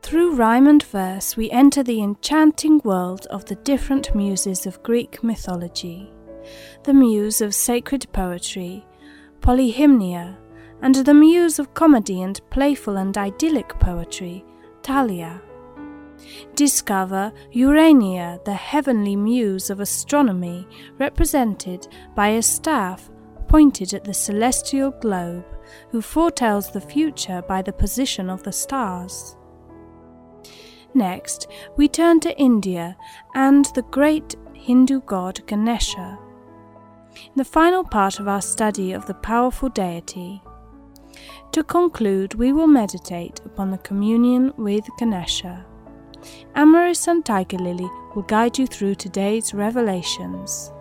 Through rhyme and verse, we enter the enchanting world of the different muses of Greek mythology. The muse of sacred poetry, Polyhymnia, and the muse of comedy and playful and idyllic poetry, Thalia. Discover Urania, the heavenly muse of astronomy, represented by a staff pointed at the celestial globe, who foretells the future by the position of the stars. Next, we turn to India and the great Hindu god Ganesha. In the final part of our study of the powerful deity, to conclude, we will meditate upon the communion with Ganesha. Amaris and Tiger Lily will guide you through today's revelations.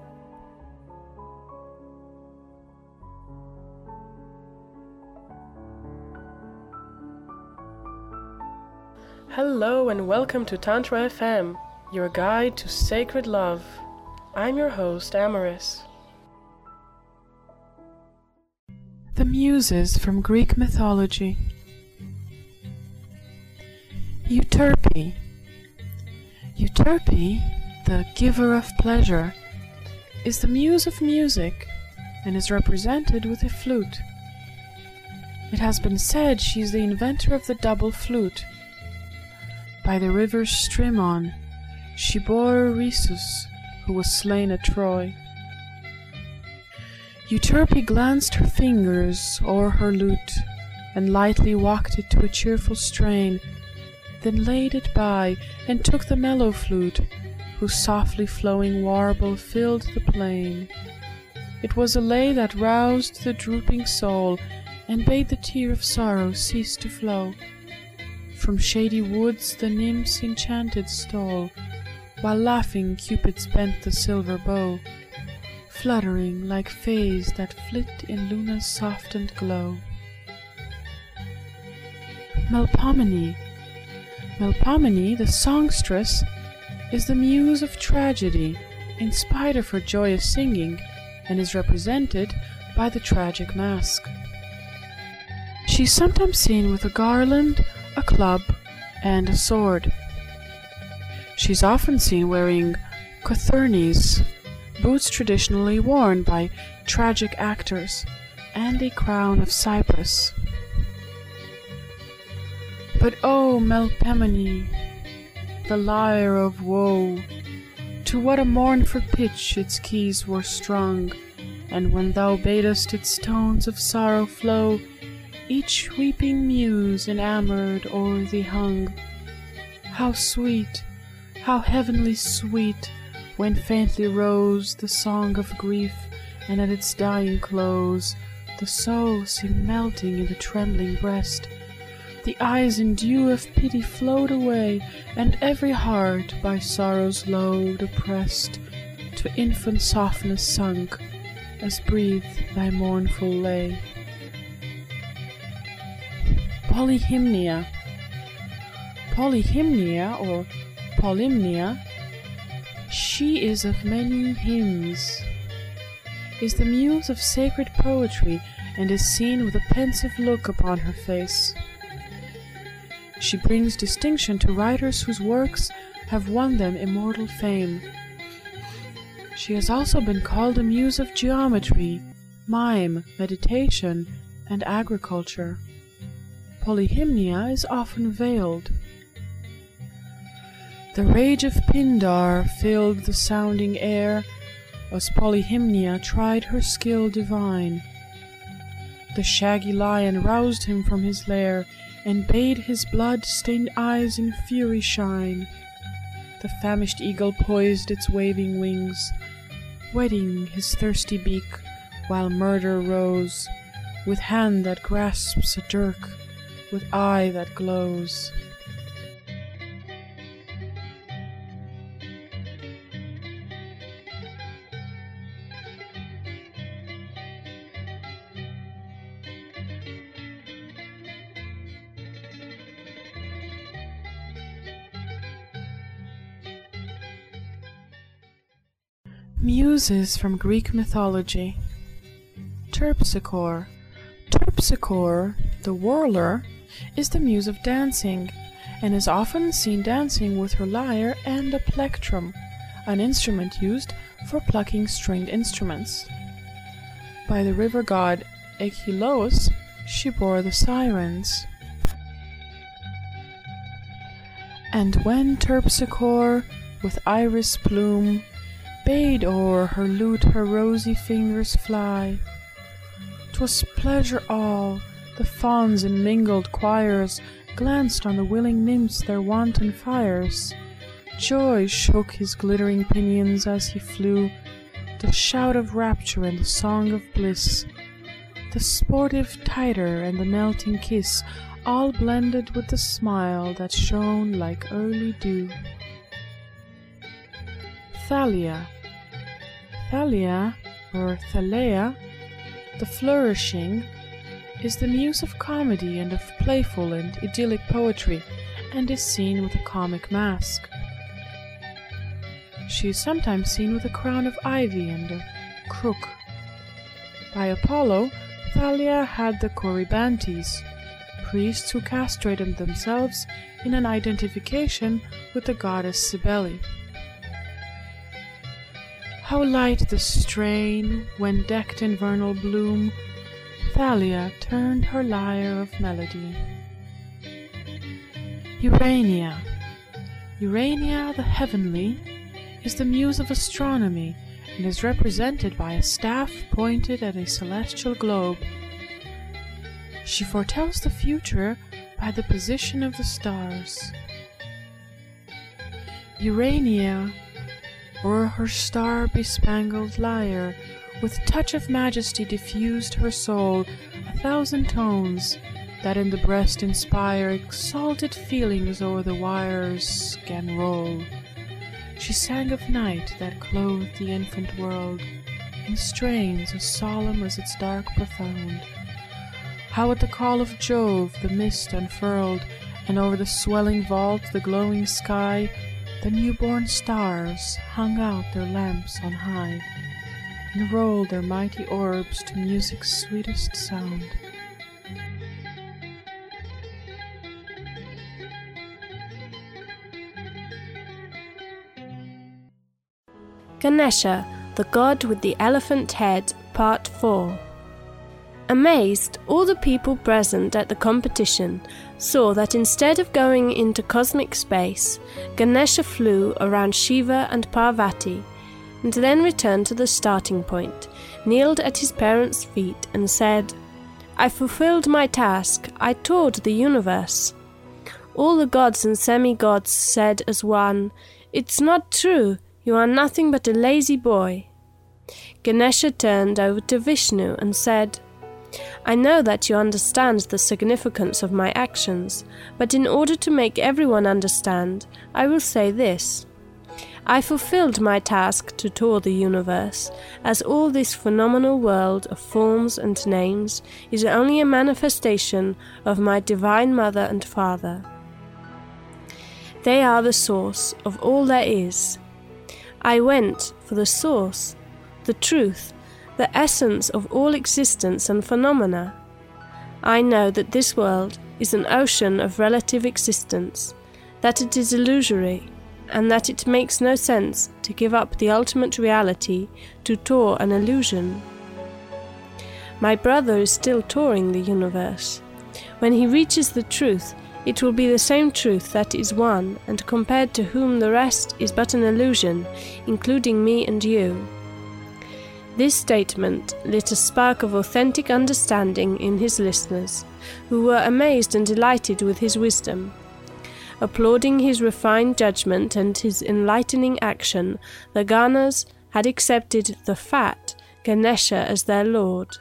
Hello and welcome to Tantra FM, your guide to sacred love. I'm your host, Amaris. The Muses from Greek mythology. Euterpe. Euterpe, the giver of pleasure, is the muse of music and is represented with a flute. It has been said she is the inventor of the double flute. By the river Strymon, she bore Rhesus, who was slain at Troy. Euterpe glanced her fingers o'er her lute, and lightly walked it to a cheerful strain, then laid it by, and took the mellow flute, whose softly flowing warble filled the plain. It was a lay that roused the drooping soul, and bade the tear of sorrow cease to flow. From shady woods the nymphs enchanted stole, while laughing Cupids bent the silver bow, fluttering like fays that flit in Luna's softened glow. Melpomene. Melpomene, the songstress, is the muse of tragedy, in spite of her joyous singing, and is represented by the tragic mask. She is sometimes seen with a garland, a club, and a sword. She is often seen wearing cothurnes, boots traditionally worn by tragic actors, and a crown of cypress. But O Melpomene, the lyre of woe, to what a mournful pitch its keys were strung, and when thou badest its tones of sorrow flow, each weeping muse enamoured o'er thee hung. How sweet, how heavenly sweet, when faintly rose the song of grief, and at its dying close the soul seemed melting in the trembling breast. The eyes in dew of pity flowed away, and every heart by sorrow's load oppressed to infant softness sunk, as breathed thy mournful lay. Polyhymnia. Polyhymnia, or Polymnia, she is of many hymns, is the muse of sacred poetry, and is seen with a pensive look upon her face. She brings distinction to writers whose works have won them immortal fame. She has also been called a muse of geometry, mime, meditation, and agriculture. Polyhymnia is often veiled. The rage of Pindar filled the sounding air, as Polyhymnia tried her skill divine. The shaggy lion roused him from his lair, and bade his blood-stained eyes in fury shine. The famished eagle poised its waving wings, whetting his thirsty beak, while murder rose, with hand that grasps a dirk, with eye that glows. Muses from Greek mythology. Terpsichore. Terpsichore, the whirler, is the muse of dancing, and is often seen dancing with her lyre and a plectrum, an instrument used for plucking stringed instruments. By the river god Achelous, she bore the sirens. And when Terpsichore, with iris plume, bade o'er her lute her rosy fingers fly, 'twas pleasure all, the fauns in mingled choirs glanced on the willing nymphs their wanton fires. Joy shook his glittering pinions as he flew, the shout of rapture and the song of bliss, the sportive titter and the melting kiss, all blended with the smile that shone like early dew. Thalia. Thalia, or Thalia, the flourishing, is the muse of comedy and of playful and idyllic poetry, and is seen with a comic mask. She is sometimes seen with a crown of ivy and a crook. By Apollo, Thalia had the Corybantes, priests who castrated themselves in an identification with the goddess Cybele. How light the strain, when decked in vernal bloom, Thalia turned her lyre of melody. Urania. Urania the heavenly is the muse of astronomy and is represented by a staff pointed at a celestial globe. She foretells the future by the position of the stars. Urania, o'er her star-bespangled lyre, with touch of majesty diffused her soul, 1,000 tones, that in the breast inspire exalted feelings o'er the wires 'gan roll. She sang of night that clothed the infant world, in strains as solemn as its dark profound. How at the call of Jove the mist unfurled, and over the swelling vault, the glowing sky, the newborn stars hung out their lamps on high, and rolled their mighty orbs to music's sweetest sound. Ganesha, the god with the elephant head, Part 4. Amazed, all the people present at the competition saw that instead of going into cosmic space, Ganesha flew around Shiva and Parvati, and then returned to the starting point, kneeled at his parents' feet, and said, "I fulfilled my task, I toured the universe." All the gods and semi-gods said as one, "It's not true, you are nothing but a lazy boy." Ganesha turned over to Vishnu and said, "I know that you understand the significance of my actions, but in order to make everyone understand, I will say this. I fulfilled my task to tour the universe, as all this phenomenal world of forms and names is only a manifestation of my divine mother and father. They are the source of all there is. I went for the source, the truth, the essence of all existence and phenomena. I know that this world is an ocean of relative existence, that it is illusory, and that it makes no sense to give up the ultimate reality to tour an illusion. My brother is still touring the universe. When he reaches the truth, it will be the same truth that is one, and compared to whom the rest is but an illusion, including me and you." This statement lit a spark of authentic understanding in his listeners, who were amazed and delighted with his wisdom. Applauding his refined judgment and his enlightening action, the Ganas had accepted the fat Ganesha as their lord.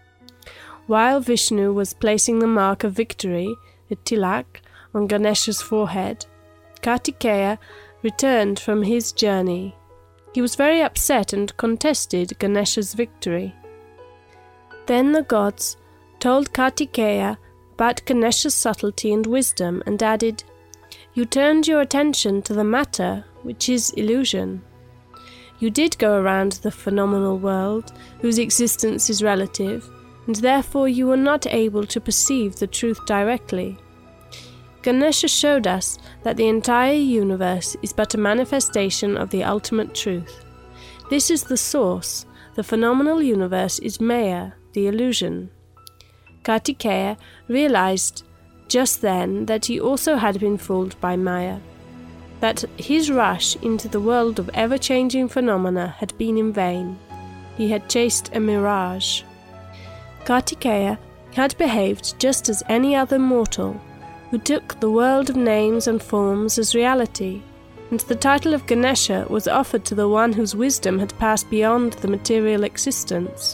While Vishnu was placing the mark of victory, the tilak, on Ganesha's forehead, Kartikeya returned from his journey. He was very upset and contested Ganesha's victory. Then the gods told Kartikeya about Ganesha's subtlety and wisdom, and added, "You turned your attention to the matter, which is illusion. You did go around the phenomenal world, whose existence is relative, and therefore you were not able to perceive the truth directly. Ganesha showed us that the entire universe is but a manifestation of the ultimate truth. This is the source. The phenomenal universe is Maya, the illusion. Kartikeya realized just then that he also had been fooled by Maya, that his rush into the world of ever-changing phenomena had been in vain. He had chased a mirage. Kartikeya had behaved just as any other mortal, who took the world of names and forms as reality, and the title of Ganesha was offered to the one whose wisdom had passed beyond the material existence.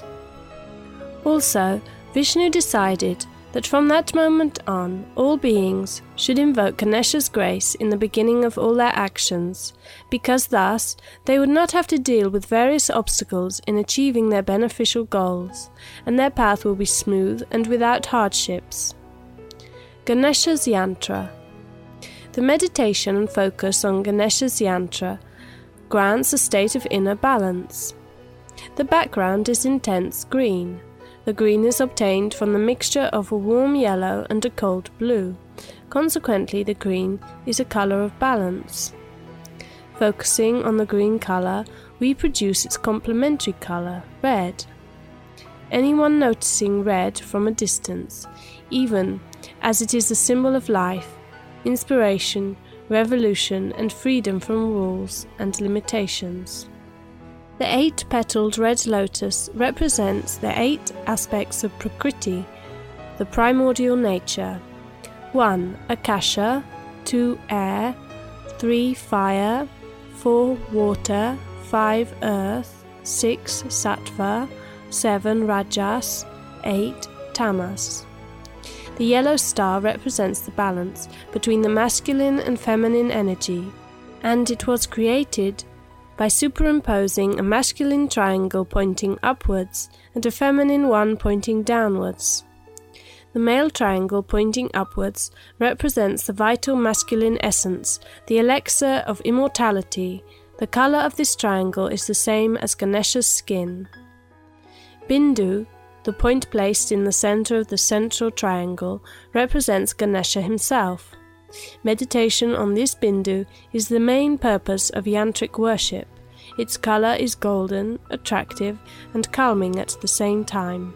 Also, Vishnu decided that from that moment on, all beings should invoke Ganesha's grace in the beginning of all their actions, because thus they would not have to deal with various obstacles in achieving their beneficial goals, and their path will be smooth and without hardships. Ganesha's Yantra. The meditation and focus on Ganesha's Yantra grants a state of inner balance. The background is intense green. The green is obtained from the mixture of a warm yellow and a cold blue. Consequently, the green is a color of balance. Focusing on the green color, we produce its complementary color, red. Anyone noticing red from a distance, even as it is a symbol of life, inspiration, revolution, and freedom from rules and limitations. The 8-petaled red lotus represents the 8 aspects of Prakriti, the primordial nature. 1. Akasha, 2. Air, 3. Fire, 4. Water, 5. Earth, 6. Sattva, 7. Rajas, 8. Tamas. The yellow star represents the balance between the masculine and feminine energy, and it was created by superimposing a masculine triangle pointing upwards and a feminine one pointing downwards. The male triangle pointing upwards represents the vital masculine essence, the elixir of immortality. The color of this triangle is the same as Ganesha's skin. Bindu, the point placed in the center of the central triangle, represents Ganesha himself. Meditation on this Bindu is the main purpose of yantric worship. Its color is golden, attractive, and calming at the same time.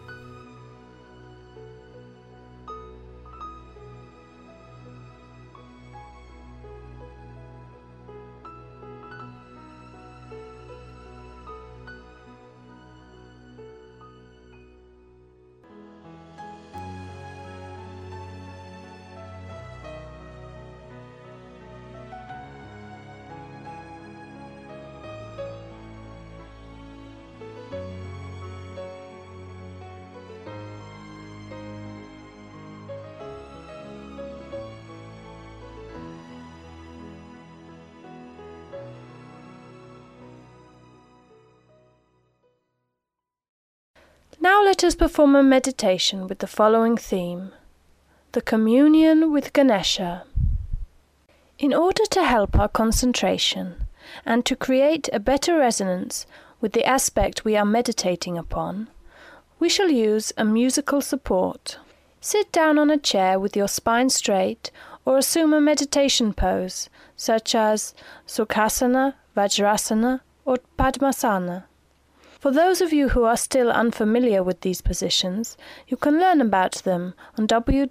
Now let us perform a meditation with the following theme: the communion with Ganesha. In order to help our concentration and to create a better resonance with the aspect we are meditating upon, we shall use a musical support. Sit down on a chair with your spine straight or assume a meditation pose such as Sukhasana, Vajrasana or Padmasana. For those of you who are still unfamiliar with these positions, you can learn about them on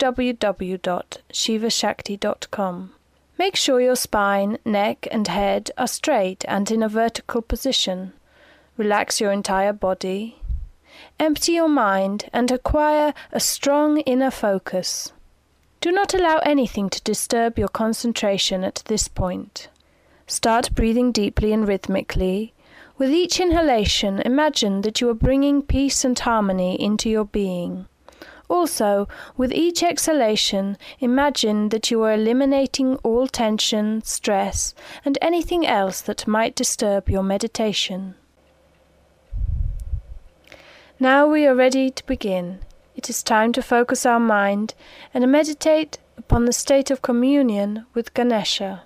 www.shivashakti.com. Make sure your spine, neck and head are straight and in a vertical position. Relax your entire body. Empty your mind and acquire a strong inner focus. Do not allow anything to disturb your concentration at this point. Start breathing deeply and rhythmically. With each inhalation, imagine that you are bringing peace and harmony into your being. Also, with each exhalation, imagine that you are eliminating all tension, stress, and anything else that might disturb your meditation. Now we are ready to begin. It is time to focus our mind and meditate upon the state of communion with Ganesha.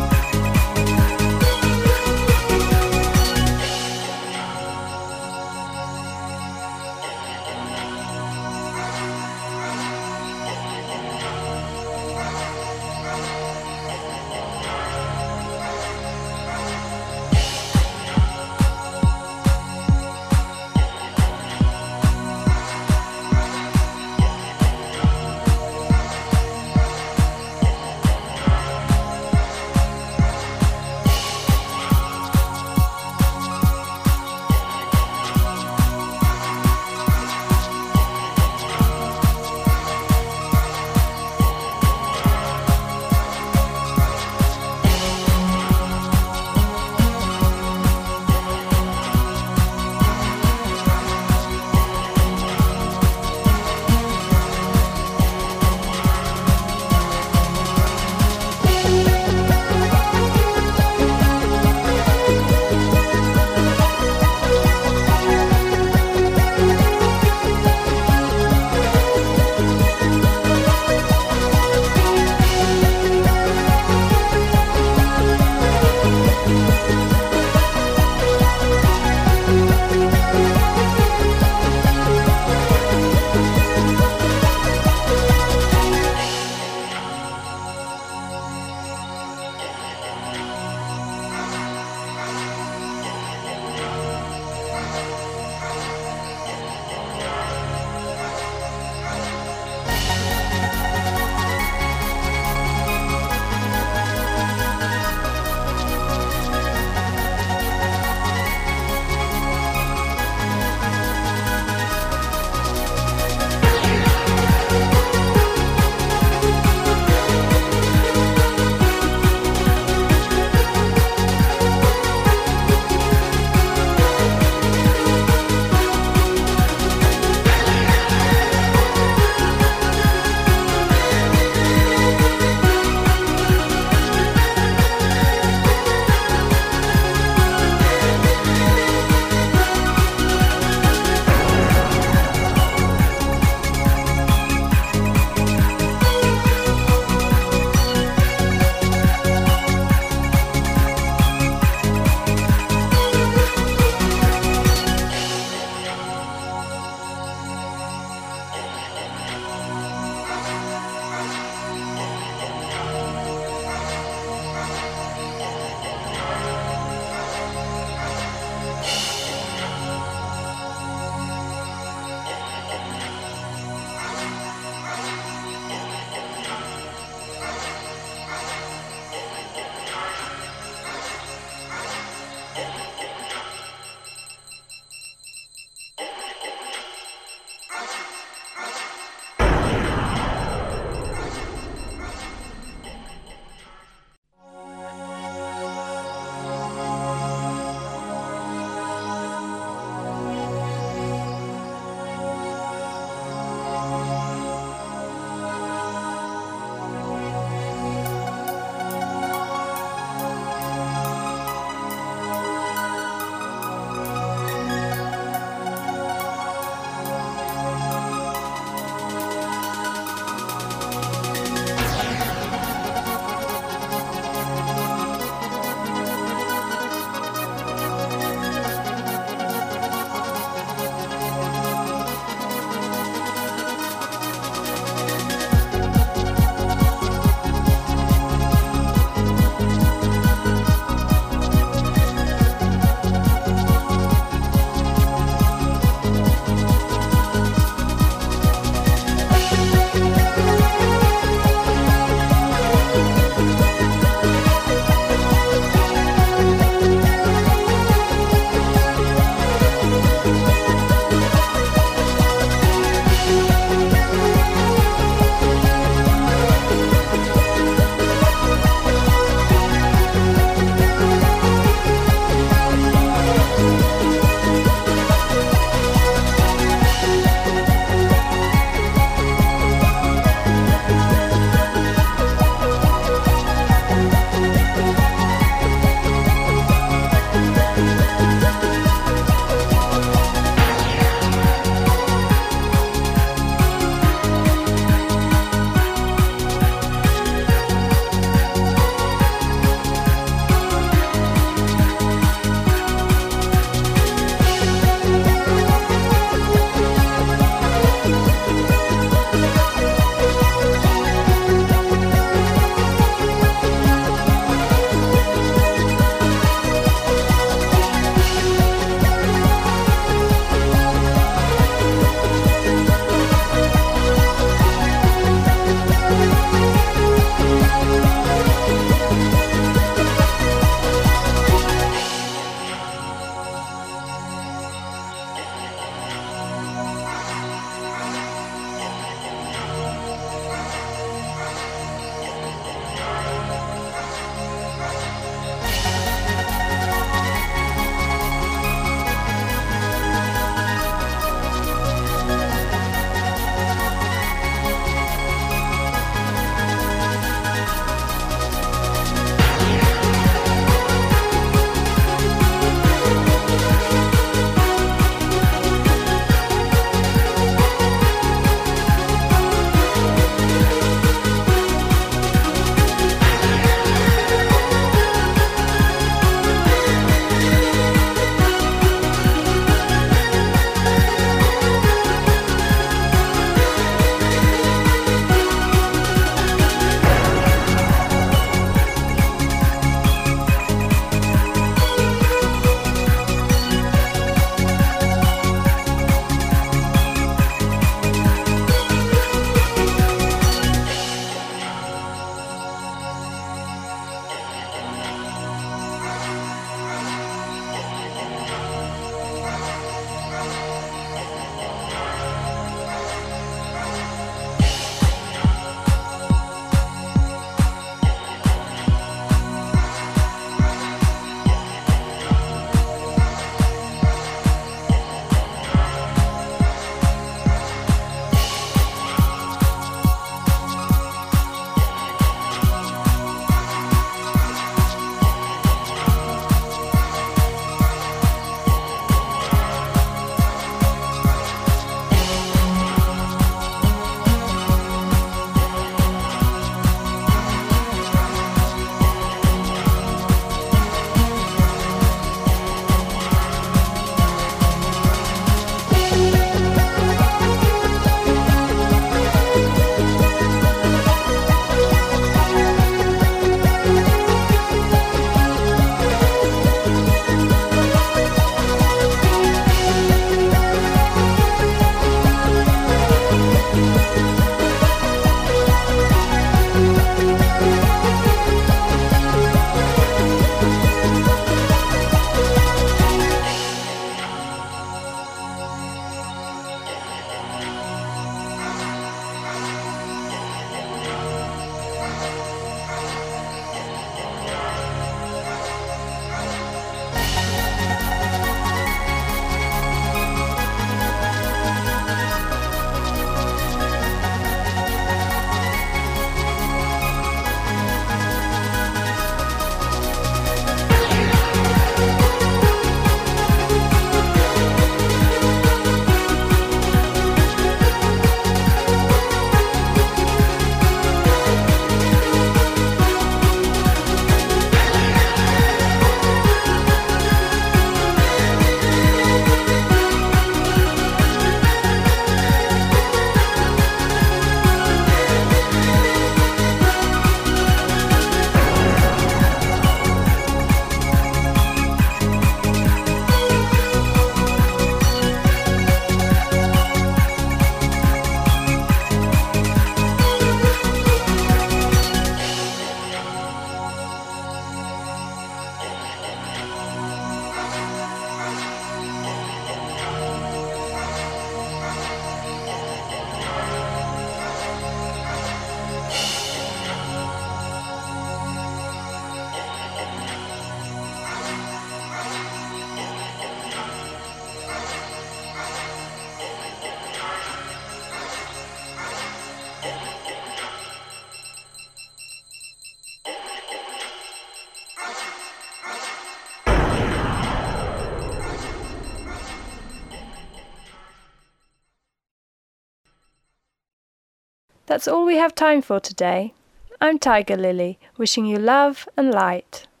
That's all we have time for today. I'm Tiger Lily, wishing you love and light.